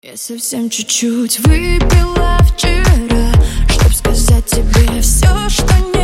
Я совсем чуть-чуть выпила вчера, чтоб сказать тебе все, что не